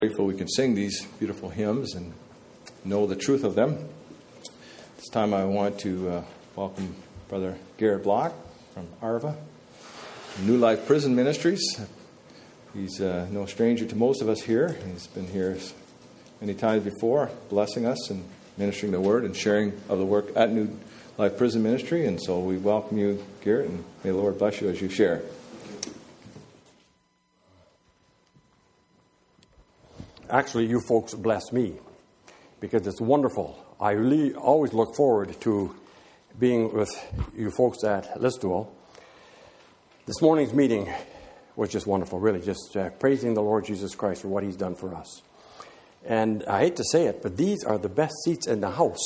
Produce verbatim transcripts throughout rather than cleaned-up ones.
Grateful we can sing these beautiful hymns and know the truth of them. This time I want to uh, welcome Brother Garrett Block from Arva, New Life Prison Ministries. He's uh, no stranger to most of us here. He's been here many times before, blessing us and ministering the word and sharing of the work at New Life Prison Ministry. And so we welcome you, Garrett, and may the Lord bless you as you share. Actually, you folks bless me because it's wonderful. I really always look forward to being with you folks at Listowel. This morning's meeting was just wonderful, really, just uh, praising the Lord Jesus Christ for what He's done for us. And I hate to say it, but these are the best seats in the house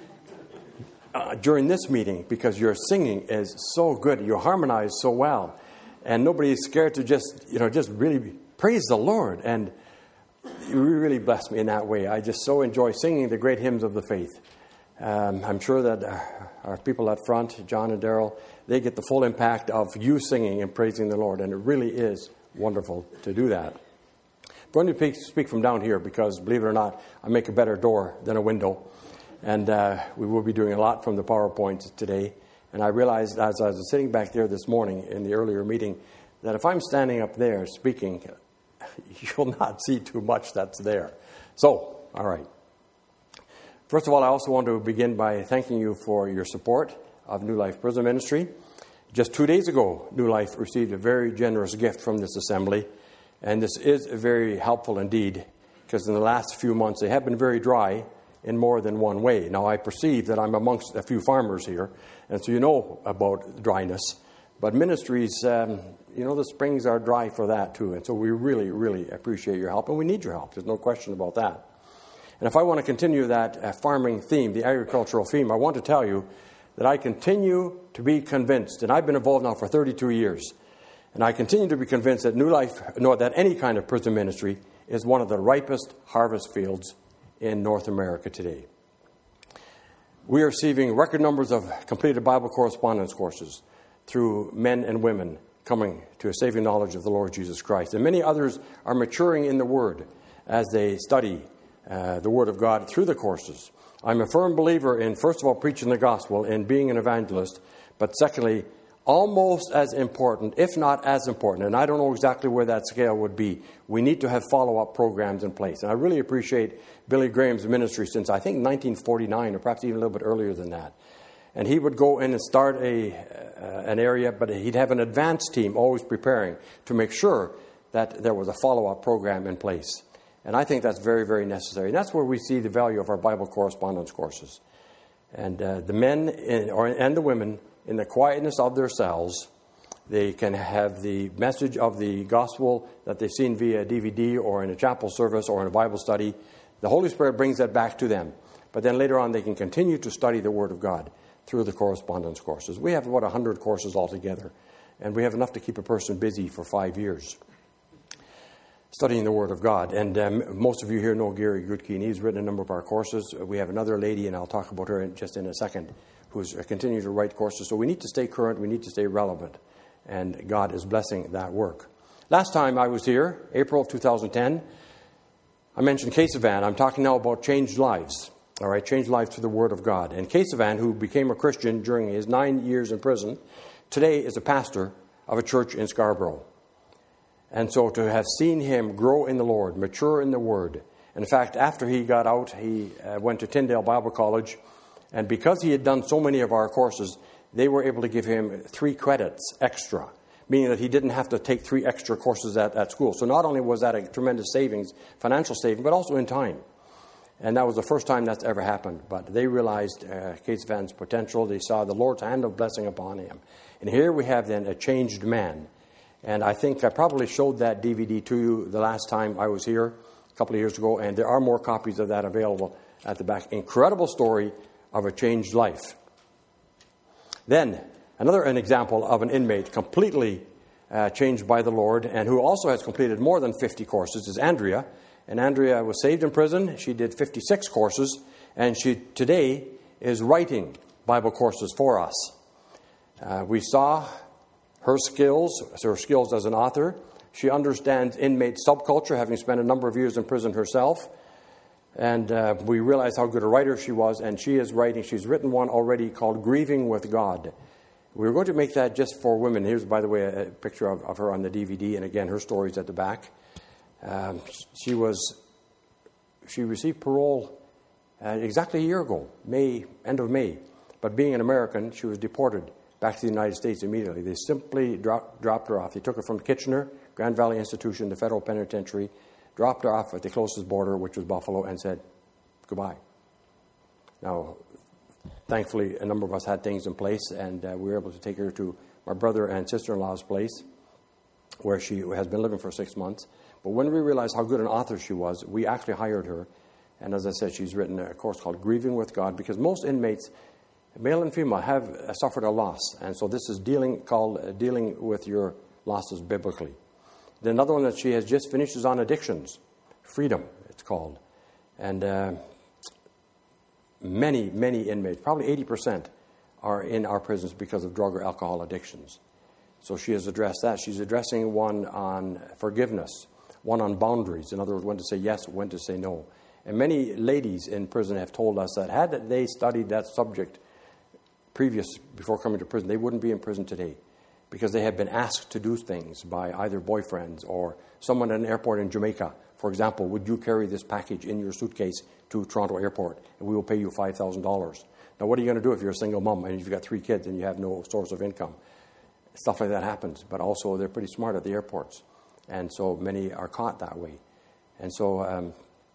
uh, during this meeting because your singing is so good. You harmonize so well. And nobody is scared to just, you know, just really praise the Lord. And you really blessed me in that way. I just so enjoy singing the great hymns of the faith. Um, I'm sure that our people at front, John and Daryl, they get the full impact of you singing and praising the Lord. And it really is wonderful to do that. I'm going to speak from down here because, believe it or not, I make a better door than a window. And uh, we will be doing a lot from the PowerPoint today. And I realized as I was sitting back there this morning in the earlier meeting that if I'm standing up there speaking, you'll not see too much that's there. So, all right. First of all, I also want to begin by thanking you for your support of New Life Prison Ministry. Just two days ago, New Life received a very generous gift from this assembly, and this is very helpful indeed, because in the last few months they have been very dry in more than one way. Now, I perceive that I'm amongst a few farmers here, and so you know about dryness, but ministries, um, you know, the springs are dry for that too. And so we really, really appreciate your help. And we need your help. There's no question about that. And if I want to continue that uh, farming theme, the agricultural theme, I want to tell you that I continue to be convinced, and I've been involved now for thirty-two years, and I continue to be convinced that New Life, no, that any kind of prison ministry is one of the ripest harvest fields in North America today. We are receiving record numbers of completed Bible correspondence courses through men and women coming to a saving knowledge of the Lord Jesus Christ. And many others are maturing in the Word as they study uh, the Word of God through the courses. I'm a firm believer in, first of all, preaching the gospel and being an evangelist, but secondly, almost as important, if not as important, and I don't know exactly where that scale would be, we need to have follow-up programs in place. And I really appreciate Billy Graham's ministry since, I think, nineteen forty-nine, or perhaps even a little bit earlier than that. And he would go in and start a uh, an area, but he'd have an advanced team always preparing to make sure that there was a follow-up program in place. And I think that's very, very necessary. And that's where we see the value of our Bible correspondence courses. And uh, the men in, or, and the women, in the quietness of their cells, they can have the message of the gospel that they've seen via D V D or in a chapel service or in a Bible study. The Holy Spirit brings that back to them. But then later on, they can continue to study the Word of God through the correspondence courses. We have about one hundred courses altogether, and we have enough to keep a person busy for five years studying the Word of God. And um, most of you here know Gary Goodkeen. He's written a number of our courses. We have another lady, and I'll talk about her in, just in a second, who's uh, continuing to write courses. So we need to stay current. We need to stay relevant, and God is blessing that work. Last time I was here, April of two thousand ten, I mentioned Kesavan. I'm talking now about changed lives. All right, changed life through the Word of God. And Kesavan, who became a Christian during his nine years in prison, today is a pastor of a church in Scarborough. And so to have seen him grow in the Lord, mature in the Word. In fact, after he got out, he uh, went to Tyndale Bible College. And because he had done so many of our courses, they were able to give him three credits extra, meaning that he didn't have to take three extra courses at, at school. So not only was that a tremendous savings, financial saving, but also in time. And that was the first time that's ever happened. But they realized uh, Kesavan's potential. They saw the Lord's hand of blessing upon him. And here we have then a changed man. And I think I probably showed that D V D to you the last time I was here a couple of years ago. And there are more copies of that available at the back. Incredible story of a changed life. Then, another an example of an inmate completely uh, changed by the Lord and who also has completed more than fifty courses is Andrea. And Andrea was saved in prison. She did fifty-six courses, and she today is writing Bible courses for us. Uh, we saw her skills, her skills as an author, She understands inmate subculture, having spent a number of years in prison herself. And uh, we realized how good a writer she was, and she is writing, she's written one already called Grieving with God. We were going to make that just for women. Here's, by the way, a picture of, of her on the D V D, and again, her story's at the back. Um, she was, she received parole uh, exactly a year ago, May, end of May. But being an American, she was deported back to the United States immediately. They simply drop, dropped her off. They took her from Kitchener, Grand Valley Institution, the federal penitentiary, dropped her off at the closest border, which was Buffalo, and said, goodbye. Now, thankfully, a number of us had things in place, and uh, we were able to take her to my brother and sister-in-law's place, where she has been living for six months. But when we realized how good an author she was, we actually hired her. And as I said, she's written a course called Grieving with God, because most inmates, male and female, have uh, suffered a loss. And so this is dealing called uh, Dealing with Your Losses Biblically. The another one that she has just finished is on addictions. Freedom, it's called. And uh, many, many inmates, probably eighty percent, are in our prisons because of drug or alcohol addictions. So she has addressed that. She's addressing one on forgiveness, one on boundaries. In other words, when to say yes, when to say no. And many ladies in prison have told us that had they studied that subject previous, before coming to prison, they wouldn't be in prison today, because they have been asked to do things by either boyfriends or someone at an airport in Jamaica. For example, would you carry this package in your suitcase to Toronto Airport, and we will pay you five thousand dollars. Now, what are you going to do if you're a single mom and you've got three kids and you have no source of income? Stuff like that happens. But also, they're pretty smart at the airports, and so many are caught that way. And so, um,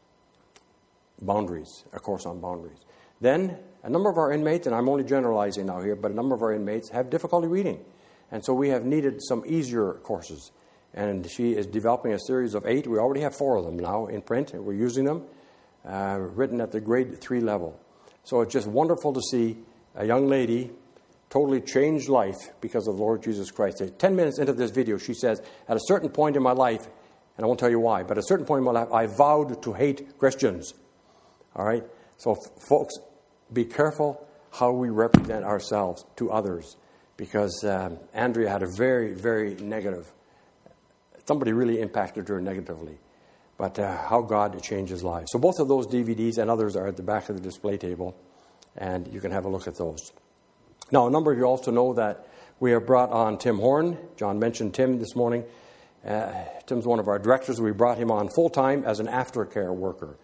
boundaries, a course on boundaries. Then, a number of our inmates, and I'm only generalizing now here, but a number of our inmates have difficulty reading. And so we have needed some easier courses. And she is developing a series of eight. We already have four of them now in print, and we're using them, uh, written at the grade three level. So it's just wonderful to see a young lady totally change life because of the Lord Jesus Christ. Ten minutes into this video, she says, at a certain point in my life, and I won't tell you why, but at a certain point in my life, I vowed to hate Christians. All right? So, f- folks, be careful how we represent ourselves to others, because um, Andrea had a very, very negative, somebody really impacted her negatively, but uh, how God changes lives. So both of those D V Ds and others are at the back of the display table, and you can have a look at those. Now, a number of you also know that we have brought on Tim Horn. John mentioned Tim this morning. Uh, Tim's one of our directors. We brought him on full-time as an aftercare worker.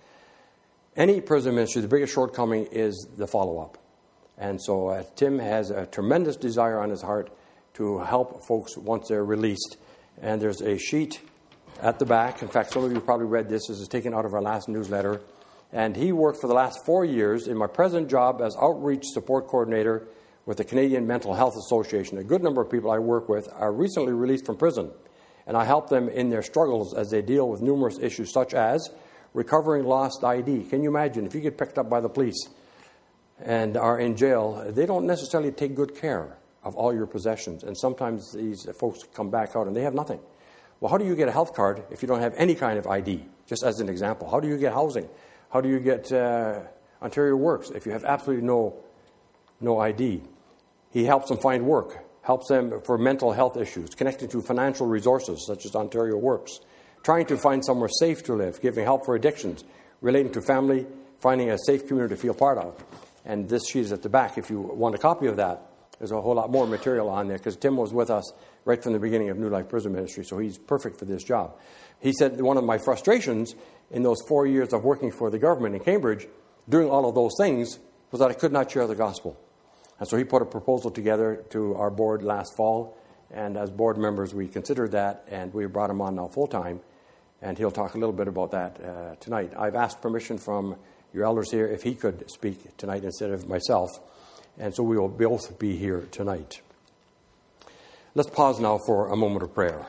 Any prison ministry, the biggest shortcoming is the follow-up. And so uh, Tim has a tremendous desire on his heart to help folks once they're released. And there's a sheet at the back. In fact, some of you probably read this. This is taken out of our last newsletter. And he worked for the last four years in my present job as outreach support coordinator with the Canadian Mental Health Association. A good number of people I work with are recently released from prison. And I help them in their struggles as they deal with numerous issues such as recovering lost I D. Can you imagine if you get picked up by the police and are in jail, they don't necessarily take good care of all your possessions. And sometimes these folks come back out and they have nothing. Well, how do you get a health card if you don't have any kind of I D? Just as an example. How do you get housing? How do you get uh, Ontario Works if you have absolutely no, no I D? He helps them find work, helps them for mental health issues, connecting to financial resources such as Ontario Works, trying to find somewhere safe to live, giving help for addictions, relating to family, finding a safe community to feel part of. And this sheet is at the back. If you want a copy of that, there's a whole lot more material on there, because Tim was with us right from the beginning of New Life Prison Ministry, so he's perfect for this job. He said one of my frustrations in those four years of working for the government in Cambridge, doing all of those things, was that I could not share the gospel. And so he put a proposal together to our board last fall, and as board members we considered that, and we brought him on now full-time, and he'll talk a little bit about that uh, tonight. I've asked permission from your elders here if he could speak tonight instead of myself, and so we will both be here tonight. Let's pause now for a moment of prayer.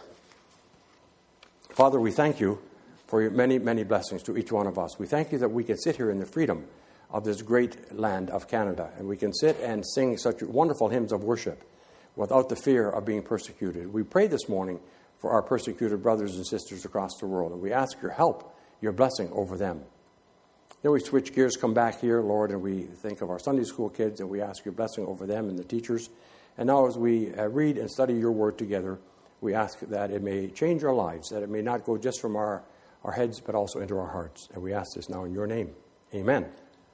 Father, we thank you for your many, many blessings to each one of us. We thank you that we can sit here in the freedom of this great land of Canada, and we can sit and sing such wonderful hymns of worship without the fear of being persecuted. We pray this morning for our persecuted brothers and sisters across the world, and we ask your help, your blessing over them. Then we switch gears, come back here, Lord, and we think of our Sunday school kids, and we ask your blessing over them and the teachers. And now as we uh, read and study your word together, We ask that it may change our lives, that it may not go just from our, our heads, but also into our hearts. And we ask this now in your name. Amen.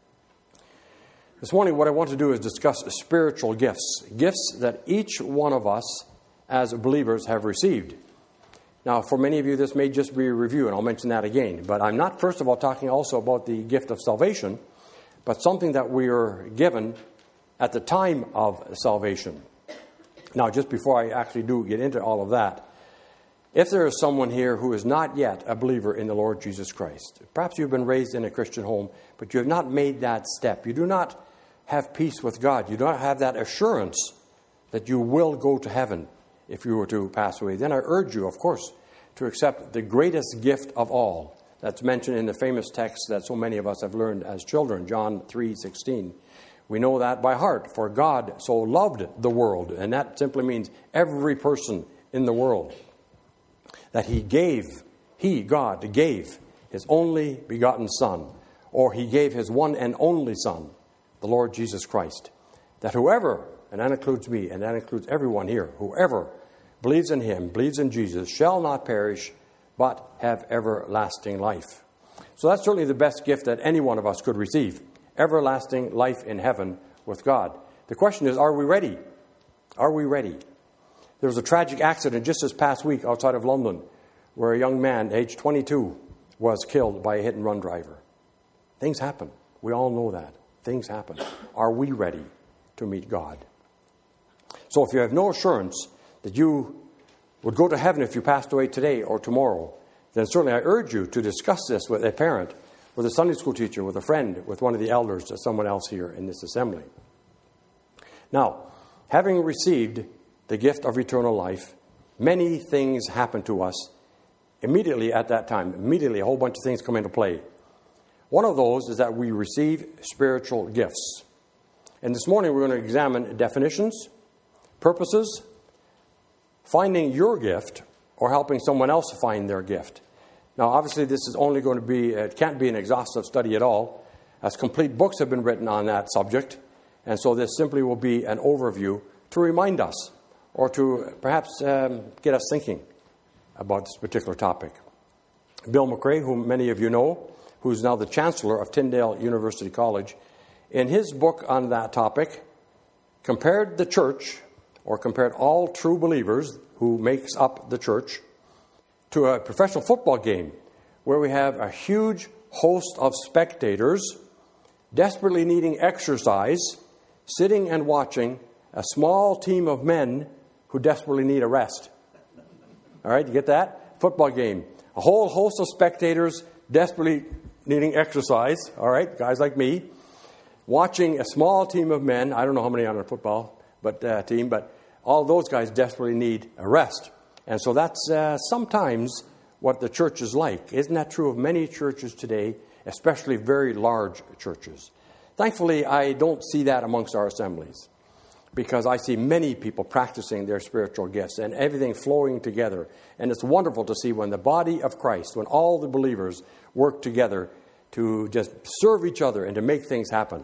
This morning, what I want to do is discuss spiritual gifts, gifts that each one of us as believers have received. Now, for many of you, this may just be a review, and I'll mention that again. But I'm not, first of all, talking also about the gift of salvation, but something that we are given at the time of salvation. Now, just before I actually do get into all of that, if there is someone here who is not yet a believer in the Lord Jesus Christ, perhaps you've been raised in a Christian home, but you have not made that step. You do not have peace with God. You do not have that assurance that you will go to heaven if you were to pass away. Then I urge you, of course, to accept the greatest gift of all that's mentioned in the famous text that so many of us have learned as children, John three sixteen. We know that by heart, for God so loved the world, and that simply means every person in the world, that he gave, he, God, gave his only begotten Son, or he gave his one and only Son, the Lord Jesus Christ, that whoever, and that includes me, and that includes everyone here, whoever believes in him, believes in Jesus, shall not perish, but have everlasting life. So that's certainly the best gift that any one of us could receive, everlasting life in heaven with God. The question is, are we ready? Are we ready? There was a tragic accident just this past week outside of London where a young man, aged twenty-two, was killed by a hit-and-run driver. Things happen. We all know that. Things happen. Are we ready to meet God? So if you have no assurance that you would go to heaven if you passed away today or tomorrow, then certainly I urge you to discuss this with a parent, with a Sunday school teacher, with a friend, with one of the elders, or someone else here in this assembly. Now, having received the gift of eternal life, many things happen to us immediately at that time. Immediately, a whole bunch of things come into play. One of those is that we receive spiritual gifts. And this morning we're going to examine definitions, purposes, finding your gift, or helping someone else find their gift. Now, obviously, this is only going to be, it can't be an exhaustive study at all, as complete books have been written on that subject. And so this simply will be an overview to remind us, or to perhaps um, get us thinking about this particular topic. Bill McRae, whom many of you know, who's now the Chancellor of Tyndale University College, in his book on that topic, compared the church, or compared all true believers who makes up the church, to a professional football game where we have a huge host of spectators desperately needing exercise, sitting and watching a small team of men who desperately need a rest. All right, you get that? Football game. A whole host of spectators desperately needing exercise, all right, guys like me, watching a small team of men, I don't know how many on a football but uh, team, but all those guys desperately need a rest. And so that's uh, sometimes what the church is like. Isn't that true of many churches today, especially very large churches? Thankfully, I don't see that amongst our assemblies, because I see many people practicing their spiritual gifts and everything flowing together. And it's wonderful to see when the body of Christ, when all the believers work together to just serve each other and to make things happen.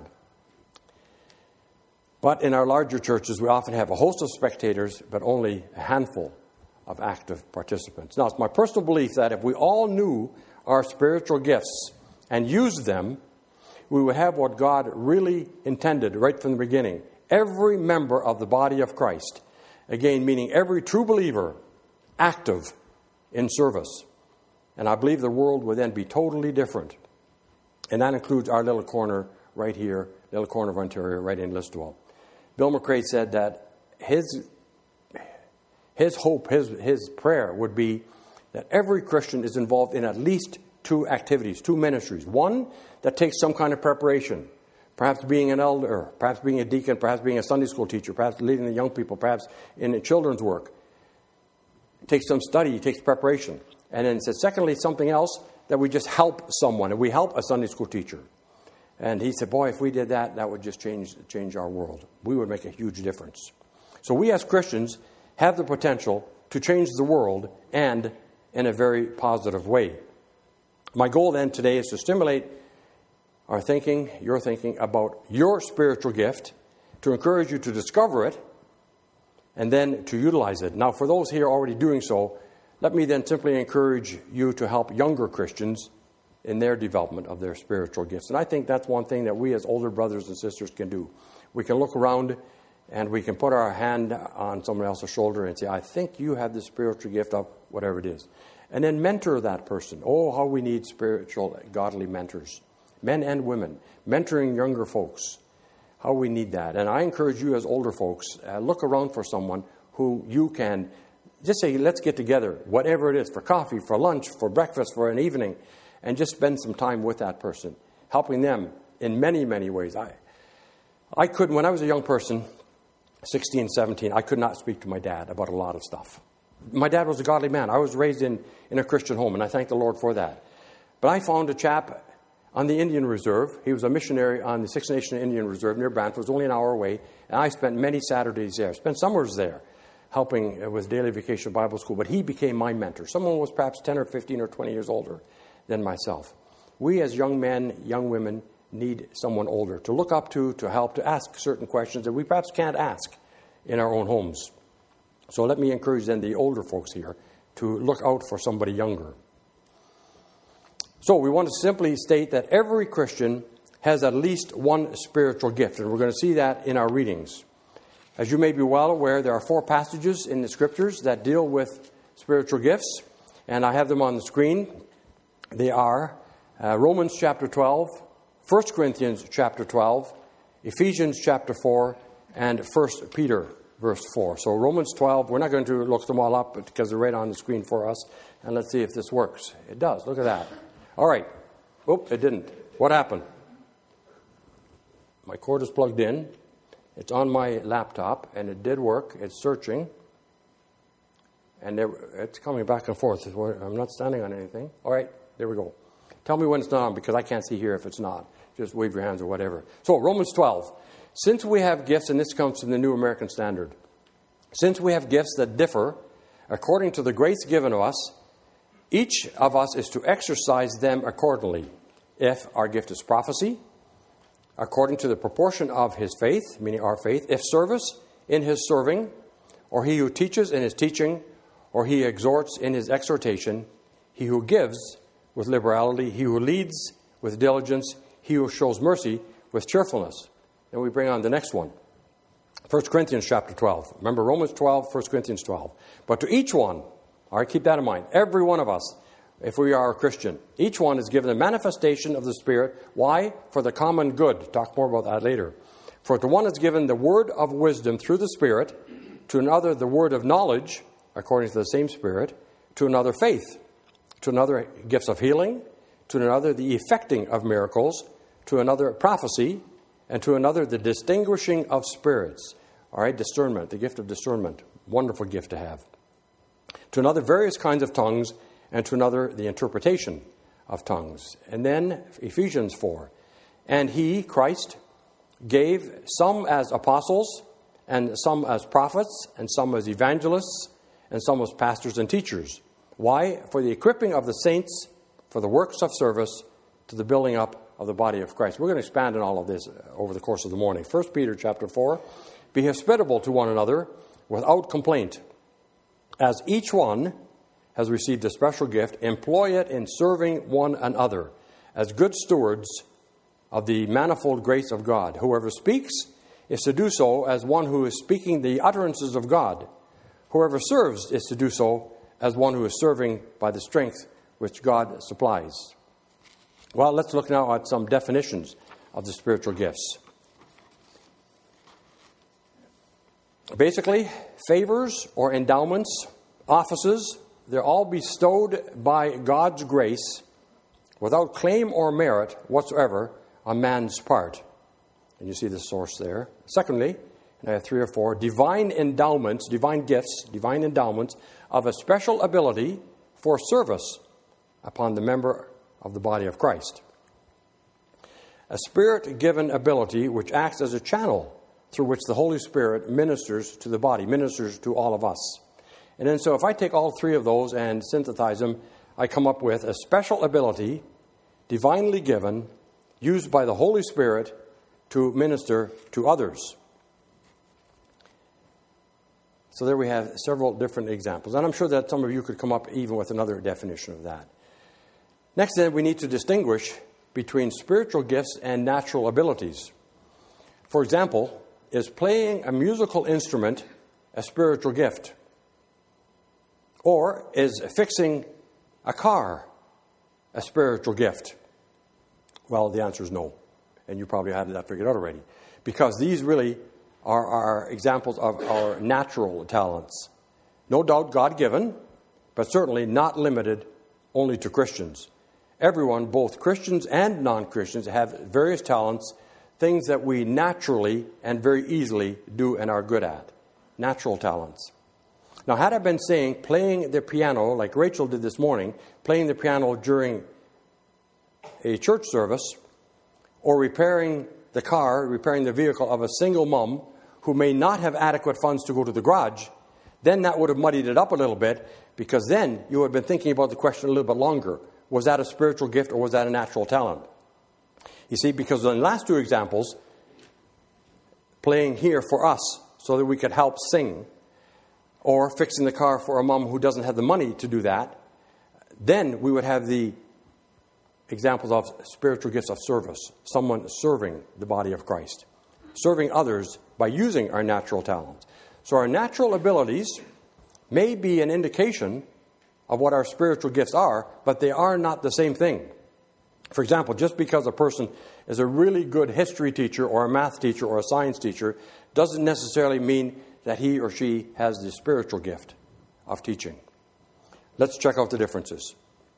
But in our larger churches, we often have a host of spectators, but only a handful of active participants. Now, it's my personal belief that if we all knew our spiritual gifts and used them, we would have what God really intended right from the beginning. Every member of the body of Christ, again, meaning every true believer, active in service. And I believe the world would then be totally different. And that includes our little corner right here, little corner of Ontario, right in Listowel. Bill McRae said that his his hope, his his prayer would be that every Christian is involved in at least two activities, two ministries. One that takes some kind of preparation, perhaps being an elder, perhaps being a deacon, perhaps being a Sunday school teacher, perhaps leading the young people, perhaps in children's work. It takes some study, it takes preparation. And then it said, secondly, something else that we just help someone, and we help a Sunday school teacher. And he said, boy, if we did that, that would just change change our world. We would make a huge difference. So we as Christians have the potential to change the world, and in a very positive way. My goal then today is to stimulate our thinking, your thinking about your spiritual gift, to encourage you to discover it, and then to utilize it. Now, for those here already doing so, let me then simply encourage you to help younger Christians in their development of their spiritual gifts. And I think that's one thing that we as older brothers and sisters can do. We can look around and we can put our hand on someone else's shoulder and say, I think you have the spiritual gift of whatever it is. And then mentor that person. Oh, how we need spiritual, godly mentors, men and women, mentoring younger folks. How we need that. And I encourage you as older folks, uh, look around for someone who you can just say, let's get together, whatever it is, for coffee, for lunch, for breakfast, for an evening, and just spend some time with that person, helping them in many, many ways. I, I couldn't, when I was a young person, sixteen, seventeen, I could not speak to my dad about a lot of stuff. My dad was a godly man. I was raised in, in a Christian home, and I thank the Lord for that. But I found a chap on the Indian Reserve. He was a missionary on the Six Nation Indian Reserve near Brantford. It was only an hour away, and I spent many Saturdays there, spent summers there, helping with Daily Vacation Bible School. But he became my mentor. Someone who was perhaps ten or fifteen or twenty years older than myself. We as young men, young women, need someone older to look up to, to help, to ask certain questions that we perhaps can't ask in our own homes. So let me encourage then the older folks here to look out for somebody younger. So we want to simply state that every Christian has at least one spiritual gift, and we're going to see that in our readings. As you may be well aware, there are four passages in the Scriptures that deal with spiritual gifts, and I have them on the screen. They are uh, Romans chapter twelve, First Corinthians chapter twelve, Ephesians chapter four, and First Peter verse four. So Romans twelve, we're not going to look them all up because they're right on the screen for us, and let's see if this works. It does. Look at that. All right. Oop, it didn't. What happened? My cord is plugged in. It's on my laptop, and it did work. It's searching. And there, it's coming back and forth. I'm not standing on anything. All right, there we go. Tell me when it's not on, because I can't see here if it's not. Just wave your hands or whatever. So, Romans twelve. Since we have gifts, and this comes from the New American Standard, since we have gifts that differ according to the grace given to us, each of us is to exercise them accordingly. If our gift is prophecy, according to the proportion of his faith, meaning our faith. If service, in his serving, or he who teaches in his teaching, or he exhorts in his exhortation, he who gives with liberality, he who leads with diligence, he who shows mercy with cheerfulness. Then we bring on the next one. First Corinthians chapter twelve. Remember Romans twelve, First Corinthians twelve. But to each one, all right, keep that in mind, every one of us, if we are a Christian, each one is given a manifestation of the Spirit. Why? For the common good. Talk more about that later. For to one is given the word of wisdom through the Spirit, to another the word of knowledge, according to the same Spirit, to another faith, to another gifts of healing, to another the effecting of miracles, to another prophecy, and to another the distinguishing of spirits. All right, discernment, the gift of discernment. Wonderful gift to have. To another various kinds of tongues, and to another the interpretation of tongues. And then Ephesians four. And he, Christ, gave some as apostles, and some as prophets, and some as evangelists, and some as pastors and teachers. Why? For the equipping of the saints, for the works of service, to the building up of the body of Christ. We're going to expand on all of this over the course of the morning. First Peter chapter four. Be hospitable to one another without complaint. As each one has received a special gift, employ it in serving one another as good stewards of the manifold grace of God. Whoever speaks is to do so as one who is speaking the utterances of God. Whoever serves is to do so as one who is serving by the strength which God supplies. Well, let's look now at some definitions of the spiritual gifts. Basically, favors or endowments, offices, they're all bestowed by God's grace without claim or merit whatsoever on man's part. And you see the source there. Secondly, and I have three or four, divine endowments, divine gifts, divine endowments of a special ability for service upon the member of the body of Christ. A Spirit-given ability which acts as a channel through which the Holy Spirit ministers to the body, ministers to all of us. And then so if I take all three of those and synthesize them, I come up with a special ability, divinely given, used by the Holy Spirit to minister to others. So there we have several different examples. And I'm sure that some of you could come up even with another definition of that. Next, then, we need to distinguish between spiritual gifts and natural abilities. For example, is playing a musical instrument a spiritual gift? Or is fixing a car a spiritual gift? Well, the answer is no. And you probably had that figured out already. Because these really are, are examples of our natural talents. No doubt God-given, but certainly not limited only to Christians. Everyone, both Christians and non-Christians, have various talents, things that we naturally and very easily do and are good at. Natural talents. Now, had I been saying playing the piano, like Rachel did this morning, playing the piano during a church service, or repairing the car, repairing the vehicle of a single mom who may not have adequate funds to go to the garage, then that would have muddied it up a little bit, because then you would have been thinking about the question a little bit longer. Was that a spiritual gift or was that a natural talent? You see, because in the last two examples, playing here for us so that we could help sing, or fixing the car for a mom who doesn't have the money to do that, then we would have the examples of spiritual gifts of service, someone serving the body of Christ, serving others by using our natural talents. So our natural abilities may be an indication of what our spiritual gifts are, but they are not the same thing. For example, just because a person is a really good history teacher or a math teacher or a science teacher doesn't necessarily mean that he or she has the spiritual gift of teaching. Let's check out the differences.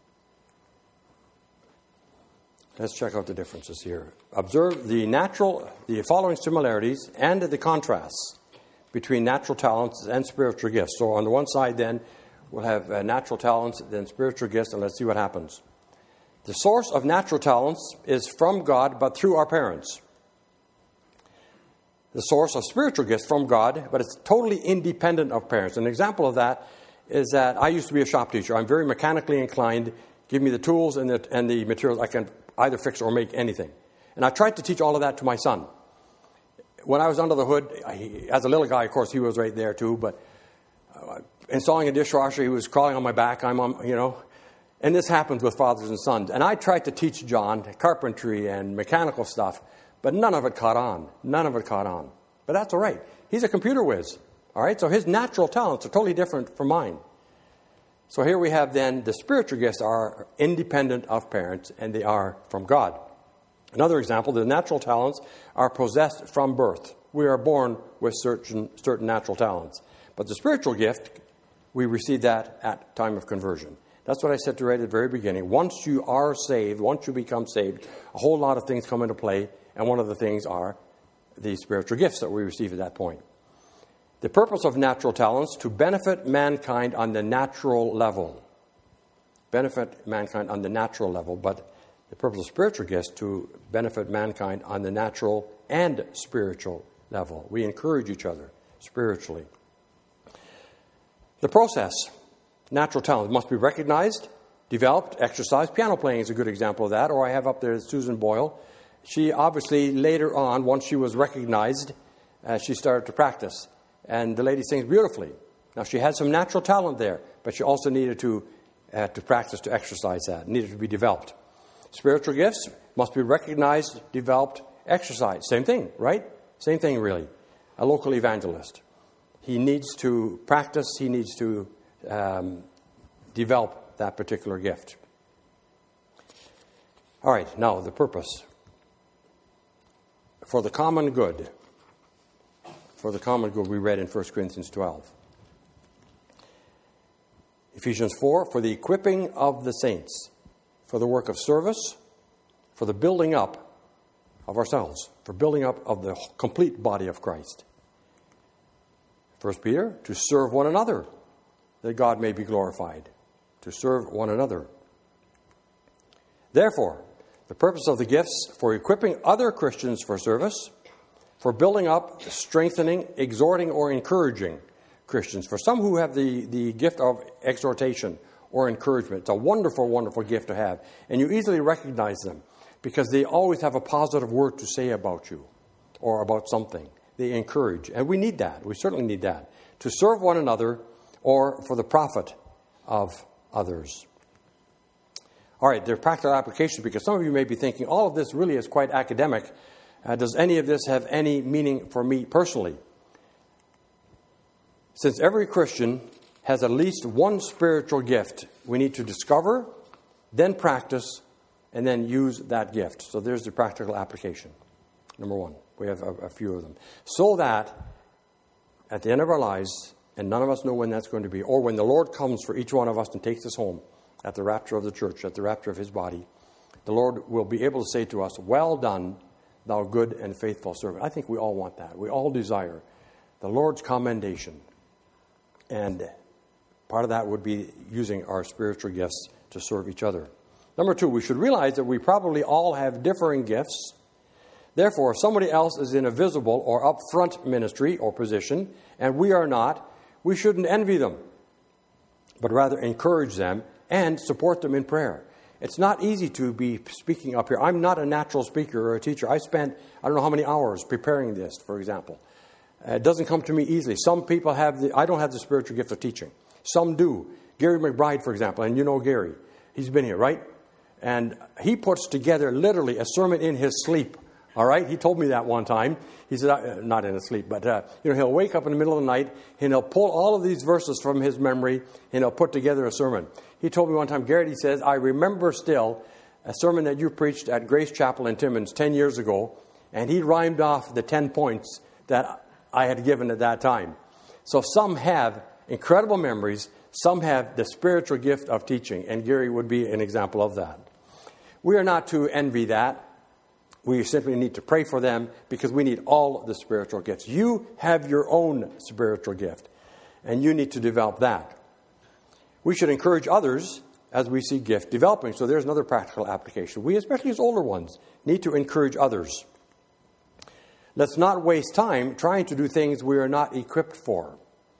Let's check out the differences here. Observe the natural, the following similarities and the contrasts between natural talents and spiritual gifts. So on the one side then, we'll have uh, natural talents, then spiritual gifts, and let's see what happens. The source of natural talents is from God, but through our parents. The source of spiritual gifts from God, but it's totally independent of parents. An example of that is that I used to be a shop teacher. I'm very mechanically inclined. Give me the tools and the, and the materials. I can either fix or make anything. And I tried to teach all of that to my son. When I was under the hood, I, as a little guy, of course, he was right there too, but uh, installing a dishwasher, he was crawling on my back. I'm on, you know, and this happens with fathers and sons. And I tried to teach John carpentry and mechanical stuff, but none of it caught on. None of it caught on. But that's all right. He's a computer whiz. All right, so his natural talents are totally different from mine. So here we have then the spiritual gifts are independent of parents, and they are from God. Another example, the natural talents are possessed from birth. We are born with certain, certain natural talents. But the spiritual gift, we receive that at time of conversion. That's what I said to right at the very beginning. Once you are saved, once you become saved, a whole lot of things come into play, and one of the things are the spiritual gifts that we receive at that point. The purpose of natural talents to benefit mankind on the natural level. Benefit mankind on the natural level, but the purpose of spiritual gifts to benefit mankind on the natural and spiritual level. We encourage each other spiritually. The process, natural talent, must be recognized, developed, exercised. Piano playing is a good example of that. Or I have up there Susan Boyle. She obviously later on, once she was recognized, uh, she started to practice. And the lady sings beautifully. Now, she had some natural talent there, but she also needed to, uh, to practice, to exercise that, needed to be developed. Spiritual gifts must be recognized, developed, exercised. Same thing, right? Same thing, really. A local evangelist. He needs to practice, he needs to um, develop that particular gift. All right, now the purpose. For the common good. For the common good we read in First Corinthians twelve. Ephesians four, for the equipping of the saints, for the work of service, for the building up of ourselves, for building up of the complete body of Christ. First Peter, to serve one another, that God may be glorified. To serve one another. Therefore, the purpose of the gifts for equipping other Christians for service, for building up, strengthening, exhorting, or encouraging Christians. For some who have the, the gift of exhortation or encouragement, it's a wonderful, wonderful gift to have. And you easily recognize them because they always have a positive word to say about you or about something. They encourage. And we need that. We certainly need that. to serve one another, or for the profit of others. All right, there are practical applications, because some of you may be thinking, all of this really is quite academic. Uh, does any of this have any meaning for me personally? Since every Christian has at least one spiritual gift, we need to discover, then practice, and then use that gift. So there's the practical application. Number one, we have a, a few of them. So that at the end of our lives, and none of us know when that's going to be, or when the Lord comes for each one of us and takes us home, at the rapture of the church, at the rapture of his body, the Lord will be able to say to us, well done, thou good and faithful servant. I think we all want that. We all desire the Lord's commendation. And part of that would be using our spiritual gifts to serve each other. Number two, we should realize that we probably all have differing gifts. Therefore, if somebody else is in a visible or upfront ministry or position, and we are not, we shouldn't envy them, but rather encourage them and support them in prayer. It's not easy to be speaking up here. I'm not a natural speaker or a teacher. I spent, I don't know how many hours preparing this, for example. Uh, it doesn't come to me easily. Some people have the, I don't have the spiritual gift of teaching. Some do. Gary McBride, for example, and you know Gary. He's been here, right? And he puts together literally a sermon in his sleep. All right? He told me that one time. He said, uh, not in his sleep, but uh, you know, he'll wake up in the middle of the night and he'll pull all of these verses from his memory and he'll put together a sermon. He told me one time, Garrett, he says, I remember still a sermon that you preached at Grace Chapel in Timmins ten years ago, and he rhymed off the ten points that I had given at that time. So some have incredible memories, some have the spiritual gift of teaching, and Gary would be an example of that. We are not to envy that. We simply need to pray for them, because we need all the spiritual gifts. You have your own spiritual gift, and you need to develop that. We should encourage others as we see gift developing. So there's another practical application. We, especially as older ones, need to encourage others. Let's not waste time trying to do things we are not equipped for.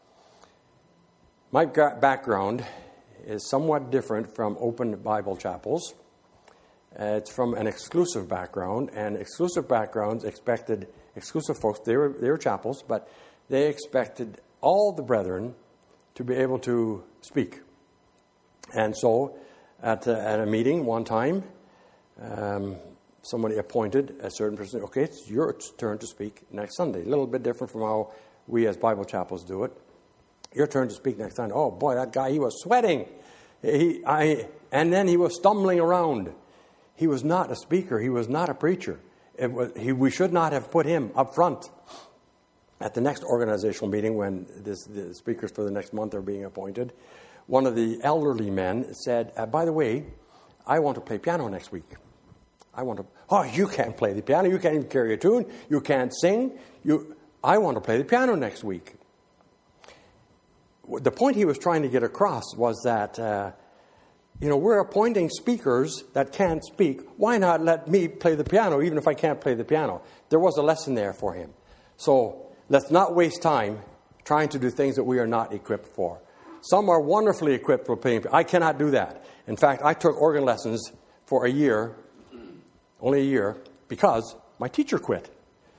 My background is somewhat different from open Bible chapels. Uh, it's from an exclusive background, and exclusive backgrounds expected exclusive folks. They were they were chapels, but they expected all the brethren to be able to speak. And so, at a, at a meeting one time, um, somebody appointed a certain person. Okay, it's your turn to speak next Sunday. A little bit different from how we as Bible chapels do it. Your turn to speak next Sunday. Oh boy, that guy, he was sweating. He, I, and then he was stumbling around. He was not a speaker. He was not a preacher. It was, he, we should not have put him up front. At the next organizational meeting, when this, the speakers for the next month are being appointed, one of the elderly men said, uh, by the way, I want to play piano next week. I want to, oh, you can't play the piano. You can't even carry a tune. You can't sing. You, I want to play the piano next week. The point he was trying to get across was that, uh, you know, we're appointing speakers that can't speak. Why not let me play the piano, even if I can't play the piano? There was a lesson there for him. So let's not waste time trying to do things that we are not equipped for. Some are wonderfully equipped for playing. I cannot do that. In fact, I took organ lessons for a year, only a year, because my teacher quit.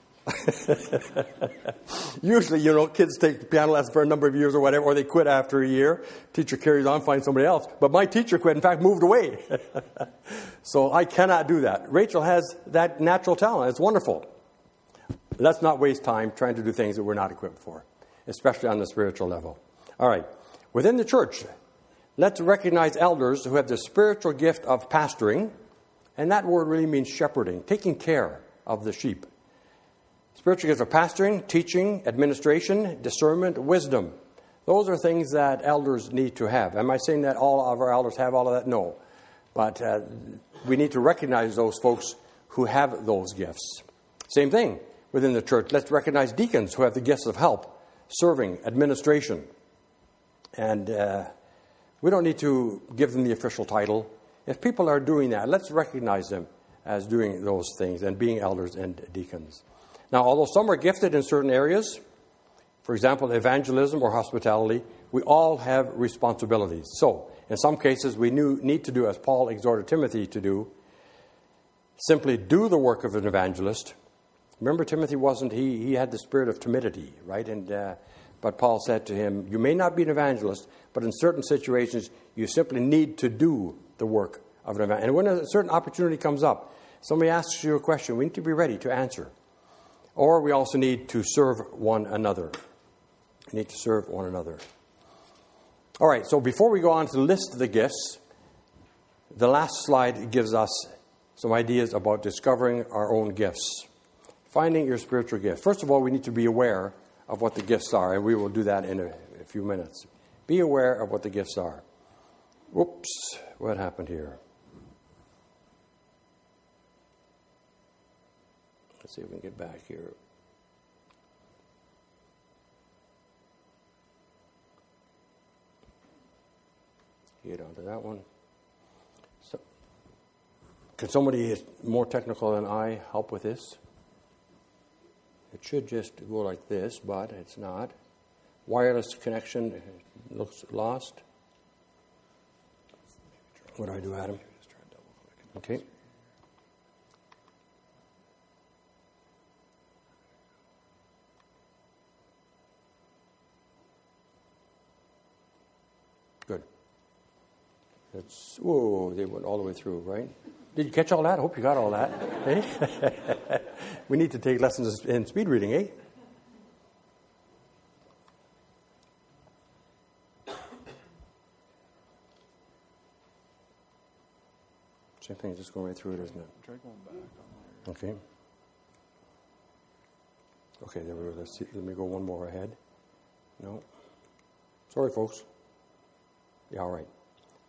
Usually, you know, kids take piano lessons for a number of years or whatever, or they quit after a year. Teacher carries on, finds somebody else. But my teacher quit, in fact, moved away. So I cannot do that. Rachel has that natural talent. It's wonderful. Let's not waste time trying to do things that we're not equipped for, especially on the spiritual level. All right. Within the church, let's recognize elders who have the spiritual gift of pastoring, and that word really means shepherding, taking care of the sheep. Spiritual gifts of pastoring, teaching, administration, discernment, wisdom. Those are things that elders need to have. Am I saying that all of our elders have all of that? No. But uh, we need to recognize those folks who have those gifts. Same thing within the church. Let's recognize deacons who have the gifts of help, serving, administration. And uh, we don't need to give them the official title. If people are doing that, let's recognize them as doing those things and being elders and deacons. Now, although some are gifted in certain areas, for example, evangelism or hospitality, we all have responsibilities. So, in some cases, we need to do, as Paul exhorted Timothy to do, simply do the work of an evangelist. Remember, Timothy wasn't, he, he had the spirit of timidity, right? And uh, But Paul said to him, you may not be an evangelist, but in certain situations, you simply need to do the work of an evangelist. And when a certain opportunity comes up, somebody asks you a question, we need to be ready to answer. Or we also need to serve one another. We need to serve one another. All right, so before we go on to list the gifts, the last slide gives us some ideas about discovering our own gifts. Finding your spiritual gift. First of all, we need to be aware of what the gifts are, and we will do that in a, a few minutes. Be aware of what the gifts are. Whoops, what happened here? Let's see if we can get back here. Get onto that one. So, can somebody more technical than I help with this? It should just go like this, but it's not. Wireless connection looks lost. What do I do, Adam? Okay. Good. It's, whoa, they went all the way through, right? Did you catch all that? I hope you got all that. Eh? We need to take lessons in speed reading, eh? Same thing, just going right through it, isn't it? Try going back on there. Okay. Okay, there we go. Let's see. Let me go one more ahead. No. Sorry, folks. Yeah, all right.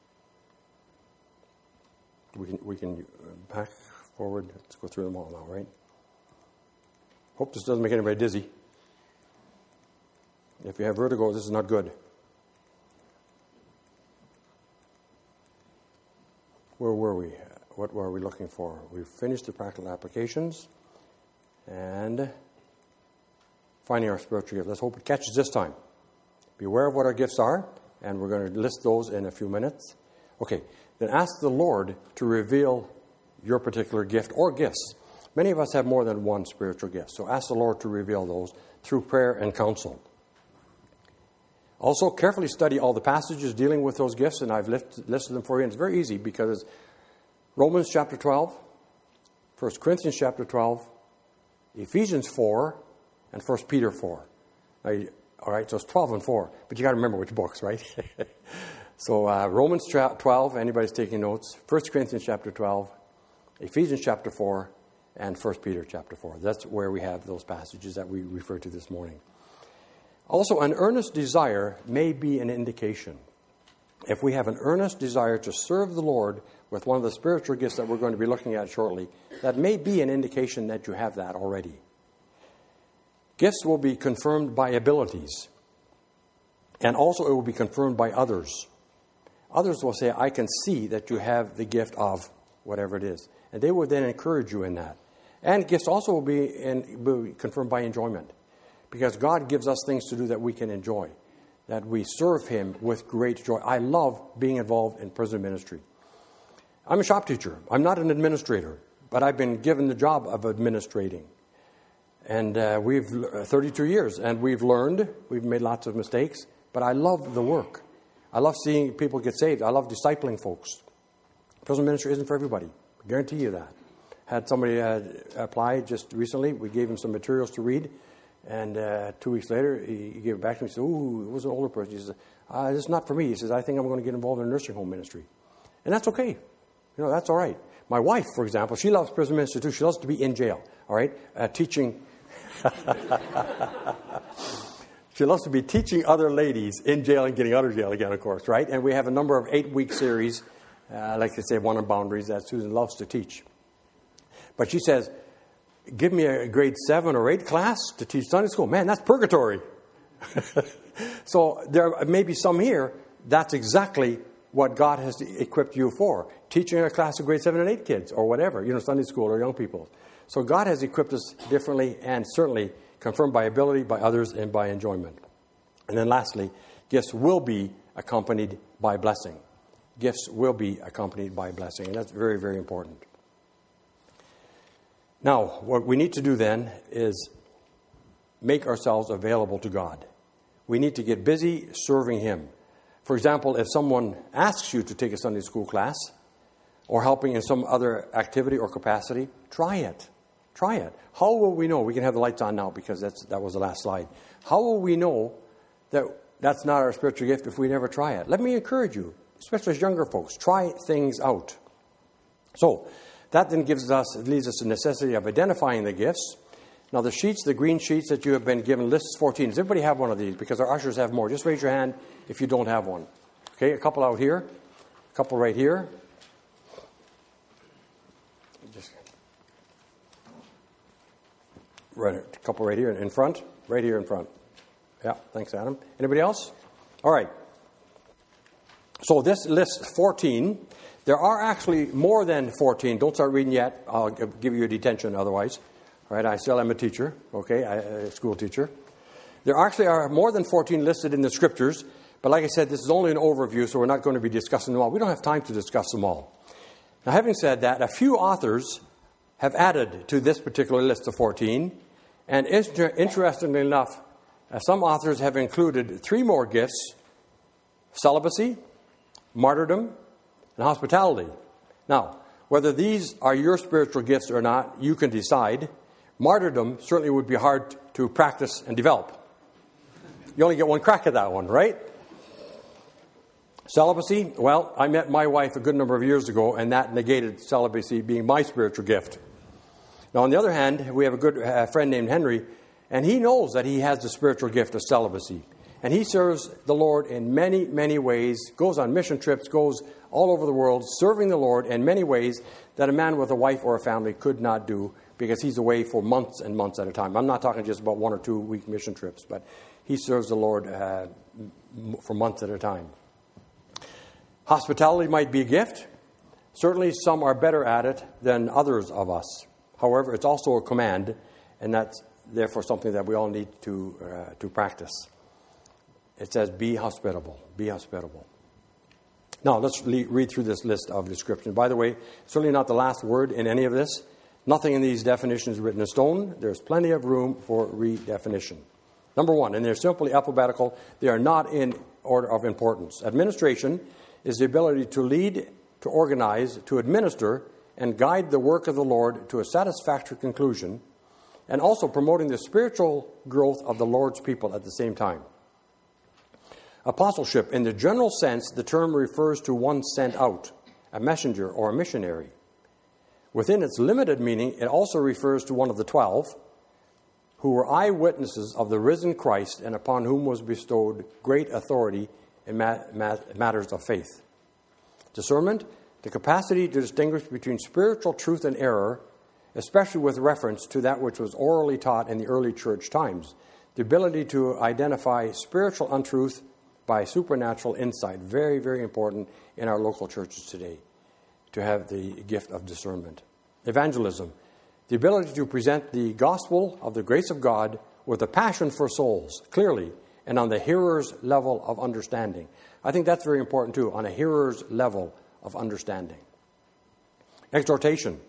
We can we can uh, back, forward. Let's go through them all now, right? Hope this doesn't make anybody dizzy. If you have vertigo, this is not good. Where were we? What were we looking for? We finished the practical applications and finding our spiritual gift. Let's hope it catches this time. Be aware of what our gifts are, and we're going to list those in a few minutes. Okay, then ask the Lord to reveal your particular gift or gifts. Many of us have more than one spiritual gift, so ask the Lord to reveal those through prayer and counsel. Also, carefully study all the passages dealing with those gifts, and I've listed them for you. And it's very easy because Romans chapter twelve, First Corinthians chapter twelve, Ephesians four, and First Peter four. Now, you, all right, so it's twelve and four, but you got to remember which books, right? So uh, Romans twelve, anybody's taking notes, First Corinthians chapter twelve, Ephesians chapter four, and First Peter chapter four. That's where we have those passages that we referred to this morning. Also, an earnest desire may be an indication. If we have an earnest desire to serve the Lord with one of the spiritual gifts that we're going to be looking at shortly, that may be an indication that you have that already. Gifts will be confirmed by abilities, and also it will be confirmed by others. Others will say, I can see that you have the gift of whatever it is. And they will then encourage you in that. And gifts also will be, in, will be confirmed by enjoyment. Because God gives us things to do that we can enjoy, that we serve Him with great joy. I love being involved in prison ministry. I'm a shop teacher. I'm not an administrator, but I've been given the job of administrating. And uh, we've uh, thirty-two years, and we've learned, we've made lots of mistakes, but I love the work. I love seeing people get saved. I love discipling folks. Prison ministry isn't for everybody. I guarantee you that. Had somebody uh, apply just recently. We gave him some materials to read. And uh, two weeks later, he, he gave it back to me. He said, ooh, it was an older person. He said, uh, this is not for me. He says, I think I'm going to get involved in a nursing home ministry. And that's okay. You know, that's all right. My wife, for example, she loves prison ministry too. She loves to be in jail, all right, uh, teaching. She loves to be teaching other ladies in jail and getting out of jail again, of course, right? And we have a number of eight-week series, uh, like they say, One on Boundaries, that Susan loves to teach. But she says, give me a grade seven or eight class to teach Sunday school. Man, that's purgatory. So there may be some here, that's exactly what God has equipped you for. Teaching a class of grade seven and eight kids or whatever, you know, Sunday school or young people. So God has equipped us differently and certainly confirmed by ability, by others, and by enjoyment. And then lastly, gifts will be accompanied by blessing. Gifts will be accompanied by blessing, and that's very, very important. Now, what we need to do then is make ourselves available to God. we need to get busy serving Him. For example, if someone asks you to take a Sunday school class or helping in some other activity or capacity, try it. Try it. How will we know? We can have the lights on now because that's, that was the last slide. How will we know that that's not our spiritual gift if we never try it? Let me encourage you, especially as younger folks, try things out. So, that then gives us, it leaves us the necessity of identifying the gifts. Now, the sheets, the green sheets that you have been given, lists fourteen. Does everybody have one of these? Because our ushers have more. Just raise your hand if you don't have one. Okay, a couple out here, a couple right here. Just right, a couple right here in front, right here in front. Yeah, thanks, Adam. Anybody else? All right. So this lists fourteen. There are actually more than fourteen. Don't start reading yet. I'll give you a detention otherwise. All right, I still am a teacher, okay, I, a school teacher. There actually are more than fourteen listed in the Scriptures, but like I said, this is only an overview, so we're not going to be discussing them all. We don't have time to discuss them all. Now, having said that, a few authors have added to this particular list of fourteen, and inter- interestingly enough, uh, some authors have included three more gifts: celibacy, martyrdom, and hospitality. Now, whether these are your spiritual gifts or not, you can decide. Martyrdom certainly would be hard to practice and develop. You only get one crack at that one, right? Celibacy, well, I met my wife a good number of years ago, and that negated celibacy being my spiritual gift. Now, on the other hand, we have a good uh, friend named Henry, and he knows that he has the spiritual gift of celibacy. And he serves the Lord in many, many ways, goes on mission trips, goes all over the world, serving the Lord in many ways that a man with a wife or a family could not do because he's away for months and months at a time. I'm not talking just about one or two week mission trips, but he serves the Lord uh, for months at a time. Hospitality might be a gift. Certainly some are better at it than others of us. However, it's also a command, and that's therefore something that we all need to uh, to practice. It says, be hospitable. Be hospitable. Now, let's le- read through this list of descriptions. By the way, certainly not the last word in any of this. Nothing in these definitions is written in stone. There's plenty of room for redefinition. Number one, and they're simply alphabetical. They are not in order of importance. Administration is the ability to lead, to organize, to administer, and guide the work of the Lord to a satisfactory conclusion, and also promoting the spiritual growth of the Lord's people at the same time. Apostleship, in the general sense, the term refers to one sent out, a messenger or a missionary. Within its limited meaning, it also refers to one of the twelve, who were eyewitnesses of the risen Christ and upon whom was bestowed great authority in ma- ma- matters of faith. Discernment, the capacity to distinguish between spiritual truth and error, especially with reference to that which was orally taught in the early church times. The ability to identify spiritual untruth by supernatural insight. Very, very important in our local churches today to have the gift of discernment. Evangelism, the ability to present the gospel of the grace of God with a passion for souls, clearly, and on the hearer's level of understanding. I think that's very important too, on a hearer's level of understanding. Exhortation,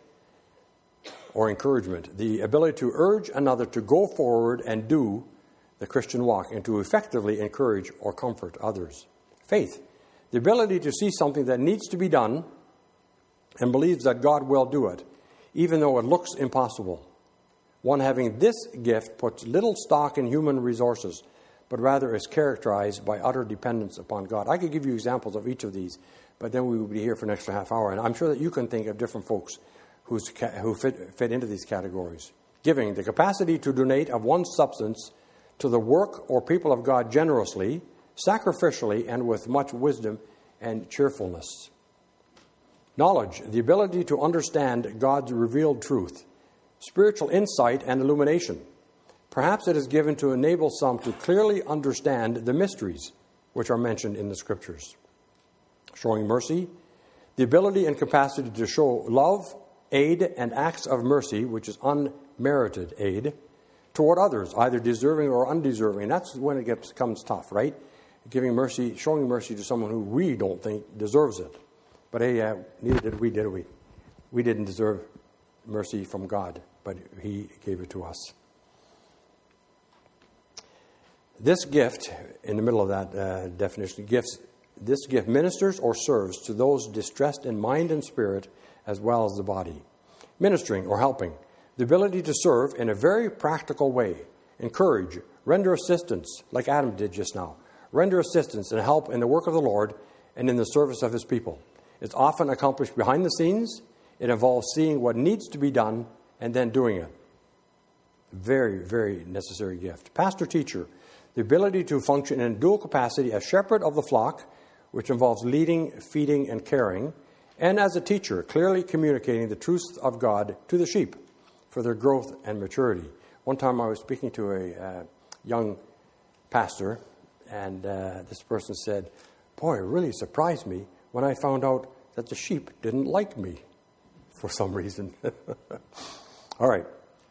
or encouragement, the ability to urge another to go forward and do the Christian walk and to effectively encourage or comfort others. Faith, the ability to see something that needs to be done and believes that God will do it, even though it looks impossible. One having this gift puts little stock in human resources, but rather is characterized by utter dependence upon God. I could give you examples of each of these, but then we would be here for an extra half hour, and I'm sure that you can think of different folks who's, who fit, fit into these categories. Giving, the capacity to donate of one's substance to the work or people of God generously, sacrificially, and with much wisdom and cheerfulness. Knowledge, the ability to understand God's revealed truth. Spiritual insight and illumination. Perhaps it is given to enable some to clearly understand the mysteries which are mentioned in the Scriptures. Showing mercy, the ability and capacity to show love, aid, and acts of mercy, which is unmerited aid, toward others, either deserving or undeserving. And that's when it gets, becomes tough, right? Giving mercy, showing mercy to someone who we don't think deserves it. But hey, uh, neither did we, did we? We didn't deserve mercy from God, but He gave it to us. This gift, in the middle of that uh, definition, gifts, this gift ministers or serves to those distressed in mind and spirit as well as the body. Ministering or helping, the ability to serve in a very practical way, encourage, render assistance, like Adam did just now, render assistance and help in the work of the Lord and in the service of His people. It's often accomplished behind the scenes. It involves seeing what needs to be done and then doing it. Very, very necessary gift. Pastor-teacher, the ability to function in dual capacity as shepherd of the flock, which involves leading, feeding, and caring, and as a teacher, clearly communicating the truths of God to the sheep for their growth and maturity. One time I was speaking to a uh, young pastor, and uh, this person said, "Boy, it really surprised me when I found out that the sheep didn't like me for some reason." All right.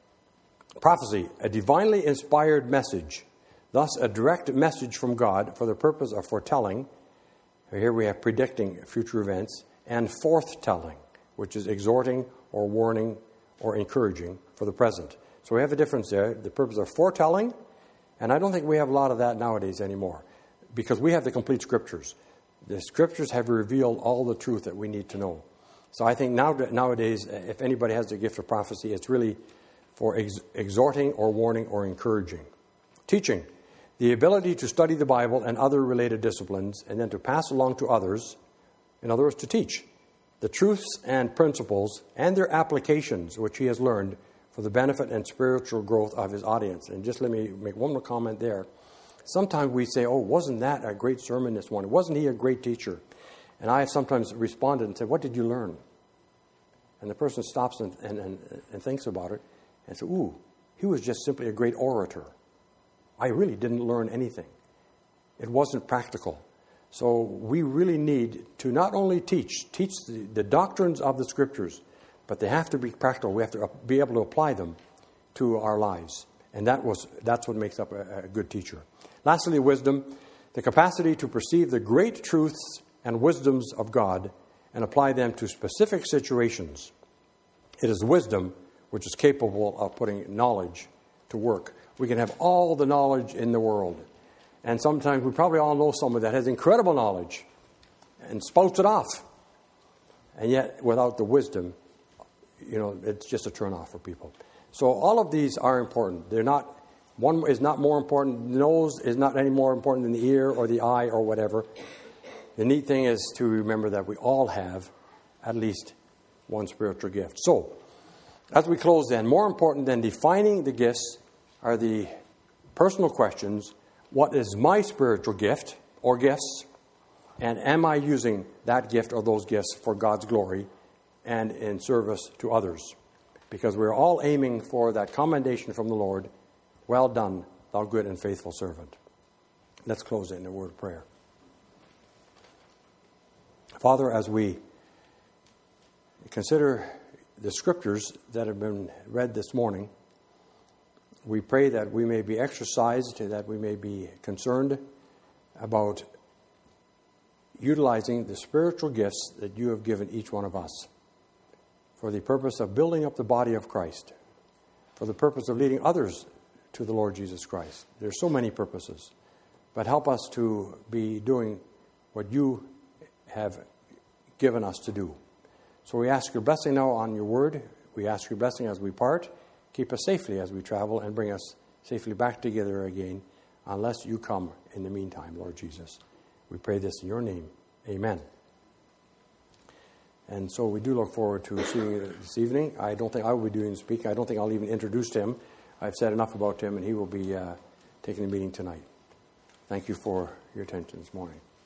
Prophecy, a divinely inspired message, thus a direct message from God for the purpose of foretelling. Here we have predicting future events, and forthtelling, which is exhorting or warning or encouraging for the present. So we have a difference there, the purpose of foretelling, and I don't think we have a lot of that nowadays anymore, because we have the complete Scriptures. The Scriptures have revealed all the truth that we need to know. So I think now nowadays, if anybody has the gift of prophecy, it's really for ex- exhorting or warning or encouraging. Teaching, the ability to study the Bible and other related disciplines and then to pass along to others, in other words, to teach the truths and principles and their applications which he has learned for the benefit and spiritual growth of his audience. And just let me make one more comment there. Sometimes we say, "Oh, wasn't that a great sermon this morning? Wasn't he a great teacher?" And I have sometimes responded and said, "What did you learn?" And the person stops and, and, and, and thinks about it and says, "Ooh, he was just simply a great orator. I really didn't learn anything. It wasn't practical." So we really need to not only teach, teach the, the doctrines of the Scriptures, but they have to be practical. We have to be able to apply them to our lives. And that was that's what makes up a, a good teacher. Lastly, wisdom, the capacity to perceive the great truths and wisdoms of God and apply them to specific situations. It is wisdom which is capable of putting knowledge to work. We can have all the knowledge in the world. And sometimes we probably all know someone that has incredible knowledge and spouts it off. And yet, without the wisdom, you know, it's just a turn-off for people. So all of these are important. They're not, one is not more important, the nose is not any more important than the ear or the eye or whatever. The neat thing is to remember that we all have at least one spiritual gift. So, as we close then, more important than defining the gifts are the personal questions. What is my spiritual gift or gifts? And am I using that gift or those gifts for God's glory and in service to others? Because we're all aiming for that commendation from the Lord. Well done, thou good and faithful servant. Let's close it in a word of prayer. Father, as we consider the Scriptures that have been read this morning, we pray that we may be exercised, that we may be concerned about utilizing the spiritual gifts that you have given each one of us for the purpose of building up the body of Christ, for the purpose of leading others to the Lord Jesus Christ. There are so many purposes, but help us to be doing what you have given us to do. So we ask your blessing now on your word. We ask your blessing as we part. Keep us safely as we travel and bring us safely back together again, unless you come in the meantime, Lord Jesus. We pray this in your name. Amen. And so we do look forward to seeing you this evening. I don't think I will be doing the speaking. I don't think I'll even introduce Tim. I've said enough about Tim, and he will be uh, taking the meeting tonight. Thank you for your attention this morning.